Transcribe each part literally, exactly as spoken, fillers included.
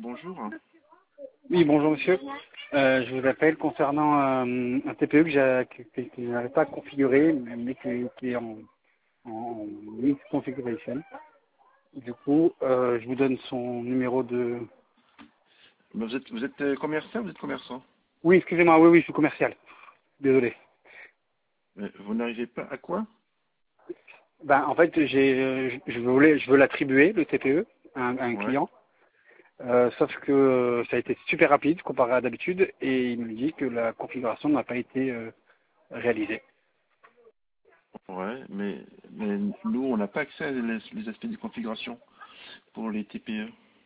bonjour. Oui, bonjour monsieur. Euh, je vous appelle concernant euh, un T P E que j'ai que, que, que je n'arrive pas à configurer, mais qui, qui est en, en mix configuration. Du coup, euh, je vous donne son numéro de... Vous êtes, vous êtes euh, commerçant, vous êtes commerçant. Oui, excusez-moi, oui, oui, je suis commercial. Désolé. Mais vous n'arrivez pas à quoi? Ben, en fait, j'ai, euh, je, je voulais, je veux l'attribuer, le T P E, à un, à un Ouais. client. Euh, sauf que euh, ça a été super rapide comparé à d'habitude et il me dit que la configuration n'a pas été euh, réalisée. Ouais, mais, mais nous, on n'a pas accès à les, les aspects de configuration pour les T P E.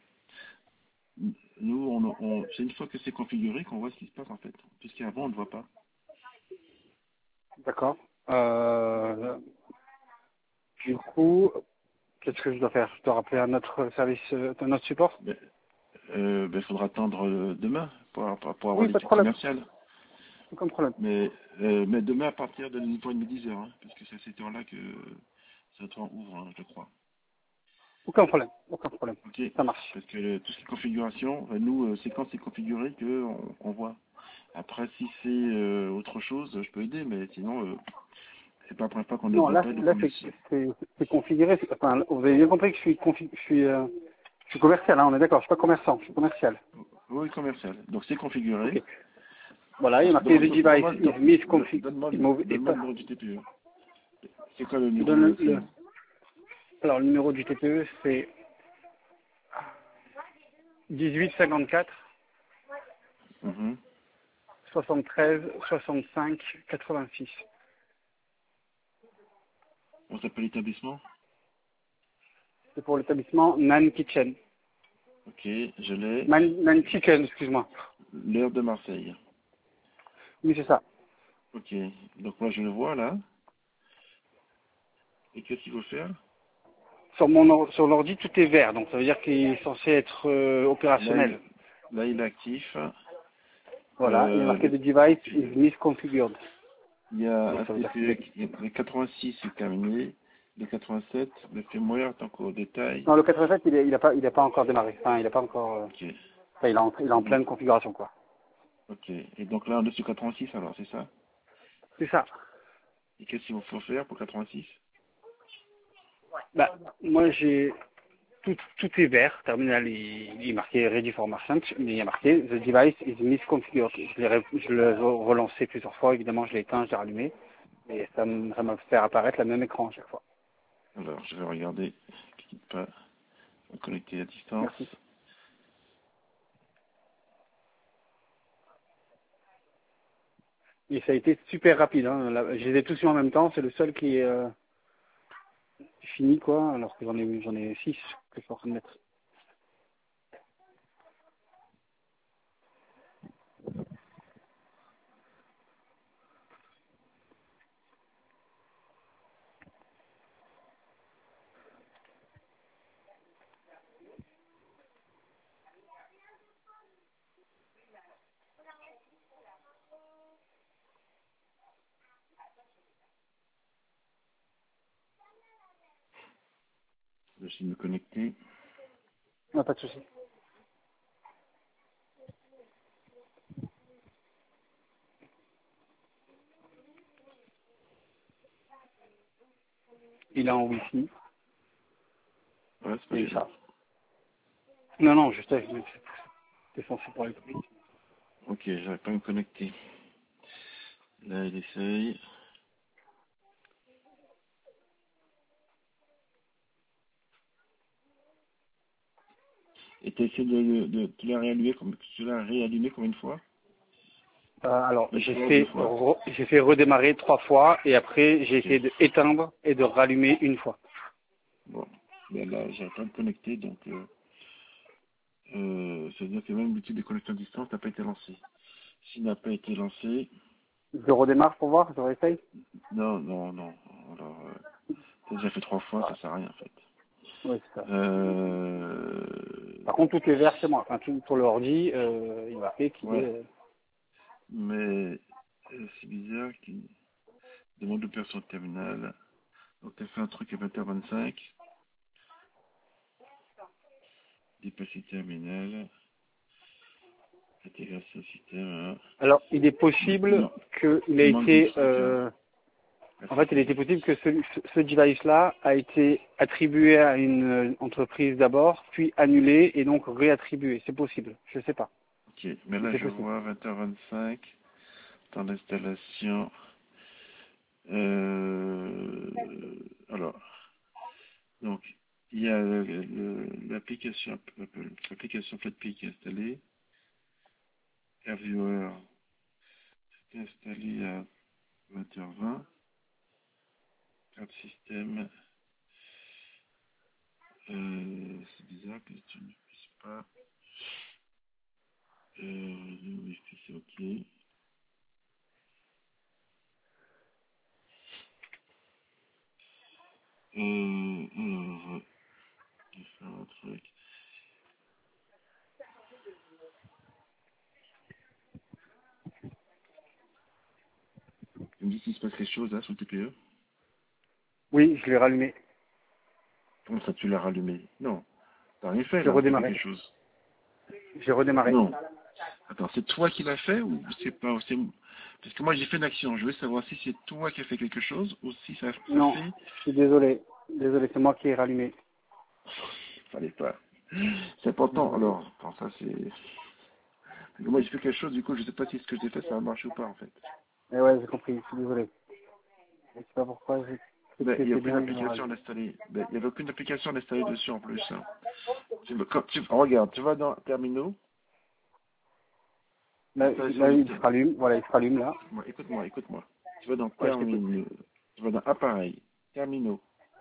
Nous, on, on, c'est une fois que c'est configuré qu'on voit ce qui se passe en fait. Puisqu'avant, on ne voit pas. D'accord. Euh, du coup, qu'est-ce que je dois faire? Je dois rappeler à notre service, euh, à notre support? Il euh, ben, faudra attendre euh, demain pour, pour, pour avoir Oui, pas de l'équipe problème. commerciale. Aucun problème. Mais, euh, mais demain à partir de une heure trente, dix heures, hein, parce que c'est à cette heure-là que ça toit ouvre, hein, je crois. Aucun problème. Aucun problème. Ok. Ça marche. Parce que euh, tout ce qui est configuration, euh, nous, euh, c'est quand c'est configuré que on, on voit. Après, si c'est euh, autre chose, je peux aider, mais sinon, euh, c'est pas la première fois qu'on ne Non, voit là, pas de là, c'est, commission. c'est, c'est configuré. C'est- Enfin, vous avez bien compris que je suis, confi- je suis, euh, je suis commercial, hein, on est d'accord. Je suis pas commerçant, je suis commercial. Oui, commercial. Donc c'est configuré. Ok. Voilà, il y a marqué the Demande- device Donne-moi is donne- misconfigured. donne-moi le Et donne-moi le pas. numéro du T P E. C'est quoi le Je numéro donne de le, le- scène? alors, le numéro du T P E, c'est dix-huit cinquante-quatre Mhm. soixante-treize soixante-cinq quatre-vingt-six. On s'appelle l'établissement. C'est pour l'établissement Nan Kitchen. Ok, je l'ai. Man, Nan Chicken, excuse-moi. L'heure de Marseille. Oui, c'est ça. Ok, donc moi je le vois là. Et qu'est-ce qu'il faut faire? Sur mon or- sur l'ordi, tout est vert, donc ça veut dire qu'il est censé être euh, Là, il, opérationnel. là, il est actif. Voilà, il est Euh, marqué le- the device is misconfigured. il y a Donc un ça veut dire T P E, que qui- le quatre-vingt-six est terminé. Le quatre-vingt-sept, le firmware est encore au détail. non, le quatre-vingt-sept, il est, il a pas, il a pas encore démarré. Enfin, il a pas encore, euh, Ok. enfin, il est en, il est Et en donc, pleine configuration, quoi. ok. Et donc là, on est sur quatre-vingt-six alors, c'est ça? C'est ça. Et qu'est-ce qu'il faut faire pour quatre-vingt-six? Bah, moi, j'ai tout, tout est vert. Terminal, il, il est marqué ready for merchant, mais il y a marqué the device is misconfigured. Je l'ai, re- je l'ai re- relancé plusieurs fois. Évidemment, je l'ai éteint, je l'ai rallumé, et ça me, ça m'a fait apparaître le même écran à chaque fois. Alors, je vais regarder. Quitte pas. Connecter à distance. Merci. Et ça a été super rapide. Hein. Là, je les ai tous eu en même temps. C'est le seul qui est euh, fini, quoi. Alors que j'en ai, j'en ai six que je suis en train de mettre. Je vais me connecter. Non, pas de souci. Il est en Wi-Fi. Ouais, c'est pas Et chez ça. moi. Non, non, je sais. mais C'est censé pour les publics. Ok, j'arrive pas à me connecter. Là, il essaye. Et tu as essayé de, de, tu l'as réallumé comme, tu l'as réallumé combien de fois? Euh, alors, Une j'ai fois ou deux fait, fois? re- j'ai fait redémarrer trois fois et après j'ai Ok. essayé d'éteindre et de rallumer une fois. Bon. Ben là, j'arrive pas à me connecter, donc, euh, euh, ça veut dire que même l'outil de connexion à distance n'a pas été lancé. S'il n'a pas été lancé, Je redémarre pour voir, je réessaye. non, non, non. Alors, euh, t'as déjà fait trois fois, ça sert à rien, en fait. Oui, c'est ça. Euh, Par contre, tout est vert chez moi. Enfin, tout sur l'ordi, euh, il m'a fait qu'il est... ouais. euh, Mais, euh, c'est bizarre qu'il demande d'opération terminale. Donc, t'as fait un truc à vingt heures vingt-cinq. Dépasser terminal. Intégration système. Hein. Alors, il est possible qu'il ait été... Euh, en fait, il était possible que ce, ce device-là a été attribué à une entreprise d'abord, puis annulé et donc réattribué. C'est possible, je ne sais pas. Ok, mais là je possible. vois vingt heures vingt-cinq, temps d'installation. Euh, alors, donc, il y a l'application l'application Flatpak qui est installée. AirViewer est installé à vingt heures vingt. Carte système. Euh, c'est bizarre que tu ne puisses pas. Euh, le Wi-Fi c'est ok. Euh, alors, je vais faire un truc. Tu me dis s'il se passe quelque chose là sur le T P E? Oui, je l'ai rallumé. Comment ça tu l'as rallumé? Non, t'as rien fait J'ai là, redémarré. quelque chose. J'ai redémarré. Non. Attends, c'est toi qui l'as fait ou c'est pas... c'est... Parce que moi j'ai fait une action, je veux savoir si c'est toi qui as fait quelque chose ou si ça, ça non, fait... je suis désolé. Désolé, c'est moi qui ai rallumé. Fallait pas. C'est important, alors. Enfin, ça c'est... Moi j'ai fait quelque chose, du coup je sais pas si ce que j'ai fait ça a marché ou pas en fait. Eh ouais, j'ai compris, je suis désolé. Je sais pas pourquoi j'ai... Ben, il n'y a aucune application à installer. Ben, il n'y avait aucune application à installer dessus en plus. Hein. Tu, quand tu, regarde, tu vas dans Terminaux. Là, là il se rallume, voilà, il se rallume là. Écoute-moi, écoute-moi. Tu vas dans Terminaux. Tu vas dans Appareil, Terminaux.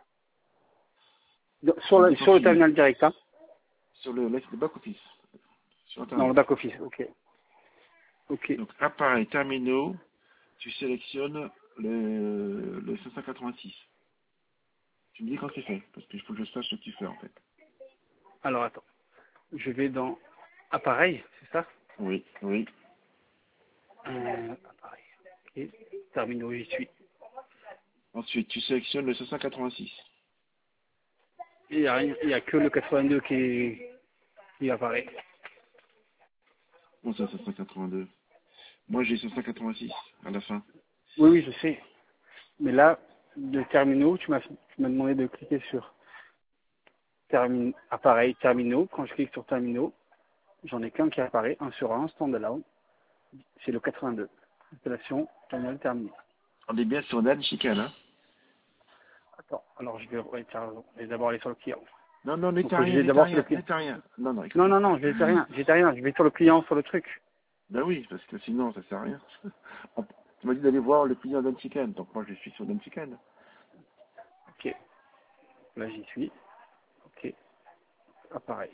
Sur le, sur le terminal direct, hein. Sur le, le back-office. Dans le back-office, ok. Ok. Donc, Appareil, Terminaux, tu sélectionnes le, le cinq cent quatre-vingt-six. Tu me dis quand c'est fait, parce qu'il faut que je sache ce que tu fais en fait. Alors attends, je vais dans Appareil, c'est ça? Oui, oui. Euh, appareil, ok. Terminaux, j'y suis. Ensuite, tu sélectionnes le cinq cent quatre-vingt-six. Il n'y a, a que le quatre-vingt-deux qui, qui apparaît. Bon, ça, c'est cinq cent quatre-vingt-deux. Moi, j'ai cinq cent quatre-vingt-six à la fin. Oui, oui, je sais. Mais là, de terminaux, tu m'as tu m'as demandé de cliquer sur termi appareil terminaux. Quand je clique sur terminaux, j'en ai qu'un qui apparaît, un sur un, standalone. C'est le quatre-vingt-deux. Installation, terminal terminé. On est bien sur Dan Chicane, hein? Attends, alors je vais, ouais, tu as raison. Je vais d'abord aller sur le client. Non, non, n'était rien, je vais d'abord sur le client. rien. Non, non, non, non, non, j'étais rien, j'étais rien. Je vais sur le client, sur le truc. Ben oui, parce que sinon, ça sert à rien. Tu m'as dit d'aller voir le client Dan Chicane, donc moi, je suis sur Dan Chicane. Ok. Là, j'y suis. Ok. Appareil.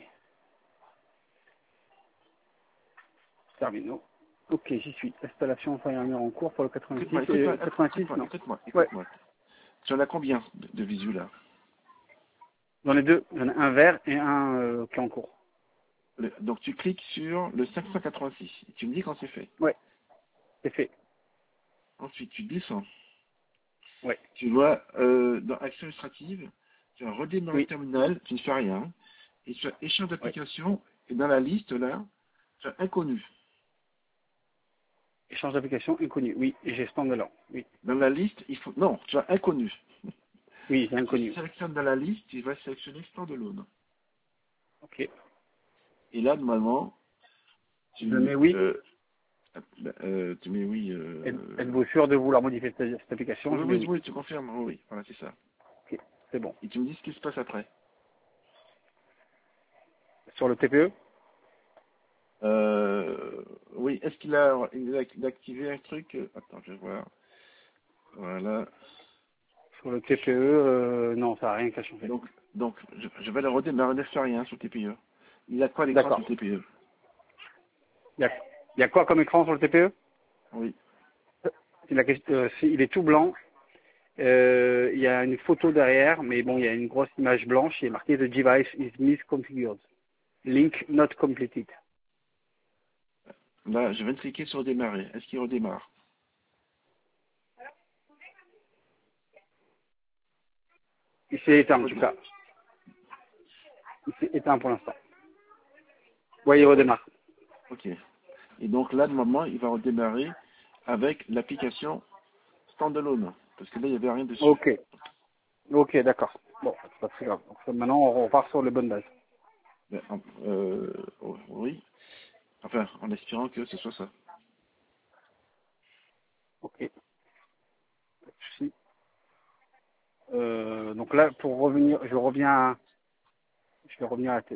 Terminaux. Ok, j'y suis. Installation Firemware en cours pour le quatre-vingt-six. Écoute-moi, écoute-moi, quatre-vingt-six, écoute-moi, non. écoute-moi, écoute-moi. Ouais. Tu en as combien de, de visu là? J'en ai deux. J'en ai un vert et un euh, qui est en cours. Le, donc tu cliques sur le cinq cent quatre-vingt-six. Et tu me dis quand c'est fait. Ouais, c'est fait. Ensuite, tu descends. Ouais. Tu vois, euh, dans Action illustrative, tu as redémarrer oui. le terminal, tu ne fais rien. Et tu as échange d'application. Ouais. Et dans la liste là, tu as inconnu. Échange d'application inconnu, oui. Et j'ai standalone, oui. Dans la liste, il faut... Non, tu as inconnu. Oui, c'est inconnu. Tu sélectionnes dans la liste, tu vas sélectionner standalone. Ok. Et là, normalement, tu... Je mets oui. Euh, euh, tu mets oui... Euh... Êtes-vous sûr de vouloir modifier cette, cette application? Oui, je oui, oui, oui, tu confirmes. Oui, oui, voilà, c'est ça. Ok, c'est bon. Et tu me dis ce qui se passe après. Sur le T P E? Euh, oui, est-ce qu'il a, il a activé un truc? Attends, je vais voir. Voilà. Sur le T P E, euh, non, ça n'a rien qu'à changer. Donc, donc je, je vais le redémarrer, ne fait rien sur le T P E. Il a quoi l'écran sur le T P E? Il y, a, il y a quoi comme écran sur le T P E? Oui. Il, a, euh, il est tout blanc. Euh, il y a une photo derrière, mais bon, il y a une grosse image blanche. Il est marqué The device is misconfigured. Link not completed. Là, je viens de cliquer sur démarrer. Est-ce qu'il redémarre? Il s'est éteint en tout cas. Il s'est éteint pour l'instant. Oui, il redémarre. Ok. Et donc là, normalement, il va redémarrer avec l'application standalone. Parce que là, il n'y avait rien dessus. Ok. Ok, d'accord. Bon, c'est pas très grave. Donc, maintenant, on repart sur les bonnes bases. Ben, euh, oui. Enfin, en espérant que ce soit ça. Ok. Pas de souci. Euh, donc là, pour revenir, je reviens, à, je vais revenir à la tête.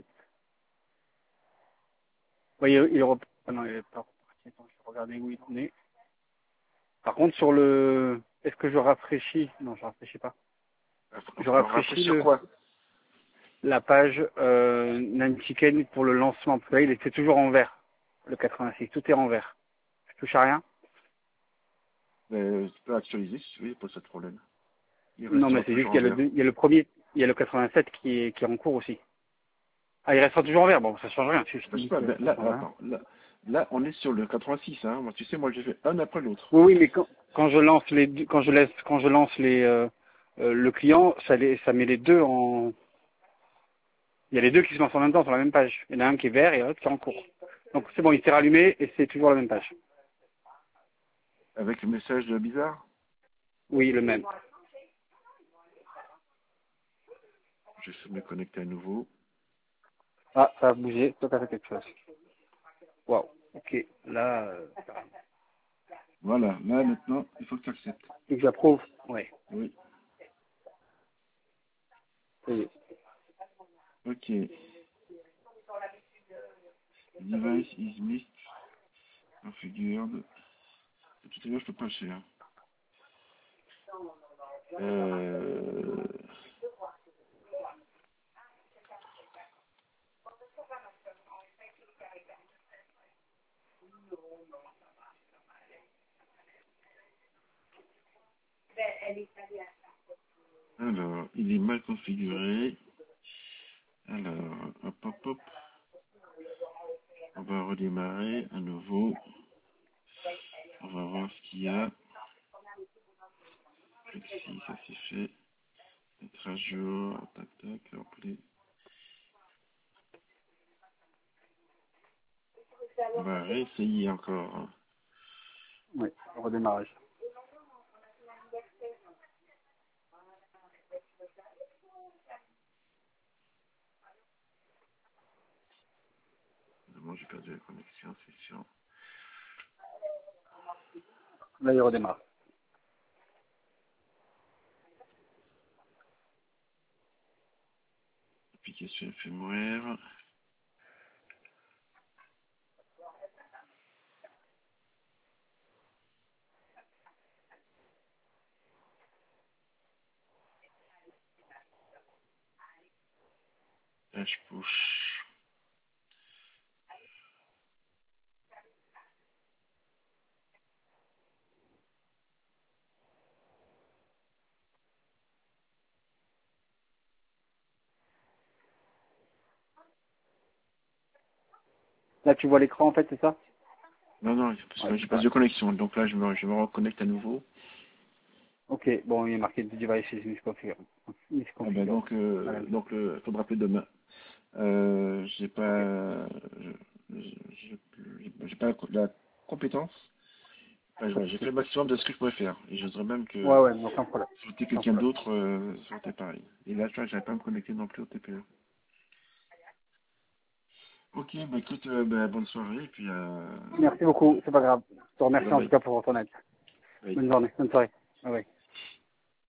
Oui, il, il rep... ah non, il est pas reparti. Attends, je vais regarder où il en est. Par contre, sur le, est-ce que je rafraîchis? Non, je rafraîchis pas. Je Alors, rafraîchis rafraîchir le, quoi? la page euh, Nantiken pour le lancement. Vous voyez, il était toujours en vert. Le quatre-vingt-six, tout est en vert. Je touche à rien. Ben, tu peux actualiser si tu veux, il n'y a pas de problème. Il Non, mais restera c'est juste toujours en qu'il y a le, vert. deux- il y a le premier, il y a le quatre-vingt-sept qui est, qui est en cours aussi. Ah, il restera toujours en vert. Bon, ça change rien. Si je te Ben, je sais dis pas, que ben, ça là, change rien. attends, là, là, on est sur le quatre-vingt-six, hein. Moi, tu sais, moi, j'ai fait un après l'autre. Oui, oui, mais quand, quand je lance les, deux- quand je laisse, quand je lance les, euh, euh, le client, ça, les, ça met les deux en, il y a les deux qui se lancent en même temps sur la même page. Il y en a un qui est vert et l'autre qui est en cours. Donc c'est bon, il s'est rallumé et c'est toujours la même page. Avec le message de bizarre. Oui, le même. Je vais me connecter à nouveau. Ah, ça a bougé, toi t'as fait quelque chose. Waouh, ok, là, euh, Voilà, là, maintenant, il faut que tu acceptes. faut que j'approuve. Ouais, Oui. ça y est. Ok. Device is missed. Configured. Tout à l'heure, je peux pas le faire. Euh... Alors, il est mal configuré. Alors, hop, hop, hop. On va redémarrer à nouveau. On va voir ce qu'il y a. Ici, ça c'est fait. Mettre à jour. Tac, tac. Appeler. On va réessayer encore. Oui, redémarrage. Moi, j'ai perdu la connexion, c'est sûr. Là, il redémarre. Application éphémère. H push. Là, tu vois l'écran en fait, c'est ça? Non, non, parce Ouais, que j'ai pas ouais. de connexion. Donc là, je me, je me reconnecte à nouveau. Ok, bon, il est marqué device is misconfigured. Ah ben Misconfigured. donc, euh, Voilà. donc, euh, faudra appeler demain. Euh, j'ai Ok. pas, je- je- je- j'ai pas la compétence. Enfin, Pas de voilà, j'ai fait souci. le maximum de ce que je pouvais faire. Et je voudrais même que Ouais, ouais, aucun problème. si c'était Aucun quelqu'un problème. d'autre, euh, ça aurait été pareil. Et là, tu vois, j'avais pas à me connecter non plus au T P E. Ok, bah écoute, euh, bah, bonne soirée, et puis euh, Merci beaucoup, c'est pas grave. Je te bye remercie en tout bye. cas pour ton aide. Bye. Bonne journée, bonne soirée. Bye bye.